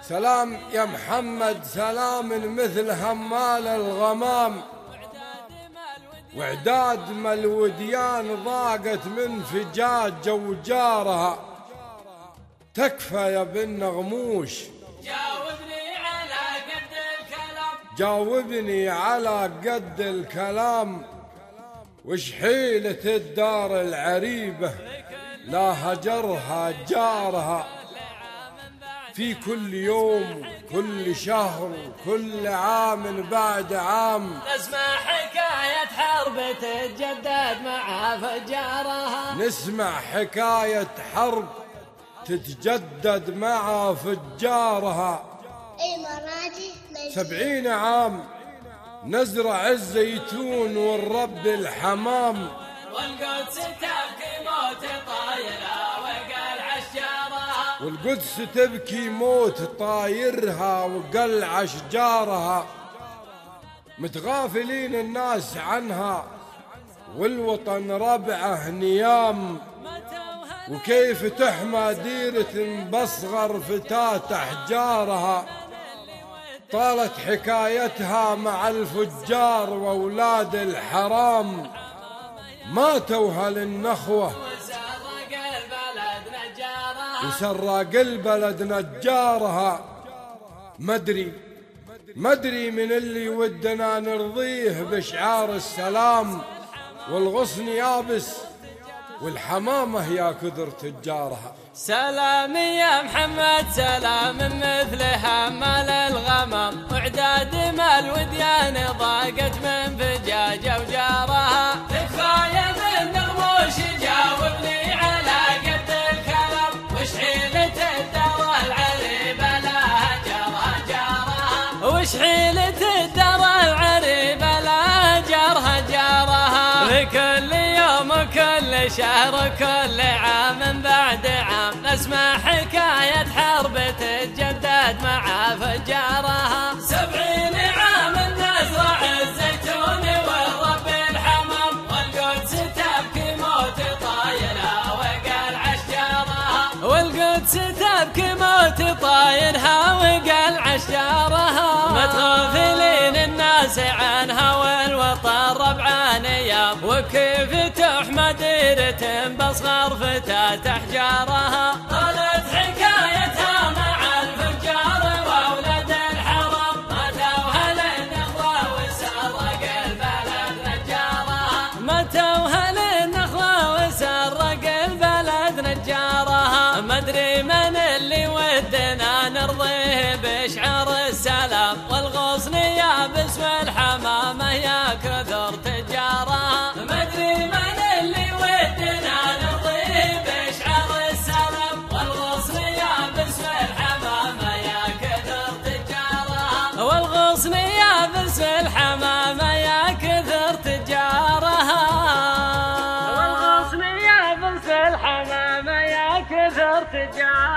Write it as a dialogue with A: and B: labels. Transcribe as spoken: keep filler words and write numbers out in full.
A: سلام يا محمد سلام مثل همال الغمام، وعداد ما الوديان ضاقت من فجاج جوجارها. تكفى يا بن غموش
B: جاوبني على قد الكلام،
A: جاوبني على قد الكلام. وش حيلة الدار العريبة لا هجرها جارها، في كل يوم كل شهر كل عام بعد عام
B: نسمع حكاية حرب تتجدد مع فجارها.
A: نسمع حكاية حرب تتجدد مع فجارها. سبعين عام نزرع الزيتون والرب الحمام،
B: والقدس تبكي موت طايرها وقلع أشجارها.
A: والقدس تبكي موت طايرها وقلع أشجارها. متغافلين الناس عنها والوطن ربعه نيام، وكيف تحمى ديرة بصغر فتاة أحجارها. طالت حكايتها مع الفجار وأولاد الحرام، ماتوا هل النخوة وسرق البلد نجارها. مدري مدري من اللي ودنا نرضيه بشعار السلام، والغصن يابس والحمامة يا كثر تجارها.
B: سلام يا محمد سلام مثل همال الغمام، وعداد ما الوديان ضاقت من فجاج وجارها. تكفى يا بن غموش جاوبني على قد الكلام، وش حيلة الدار العريبة لا هجرها جارها. وش حيلة الدار العريبة لا هجرها جارها. لكل يوم وكل شهر كل عام بعد عام نسمع حكاية حرب تتجدد مع فجارها. سبعين عام نزرع الزيتون والرب الحمام، والقدس تبكي موت طايرها وقلع أشجارها. والقدس تبكي موت طايرها وقلع أشجارها. متغافلين الناس عنها والوطن ربعه نيام، وكيف تحمى ديرة بصغر فتاة أحجارها. طالت حكايتها مع الفجار وأولاد الحرام، ماتوا هل النخوة وسرق البلد نجارها. ماتوا هل النخوة وسرق البلد نجارها. مدري من اللي ودنا نرضيه بشعار السلام، والغصن يابس والحمامة يا كثر تجارها. مدري من اللي ودنا نرضيه بشعار السلام، والغصن يابس والحمامة يا كثر تجارها. والغصن يابس والحمامة يا كثر تجارها. والغصن يابس والحمامة يا كثر تجارها.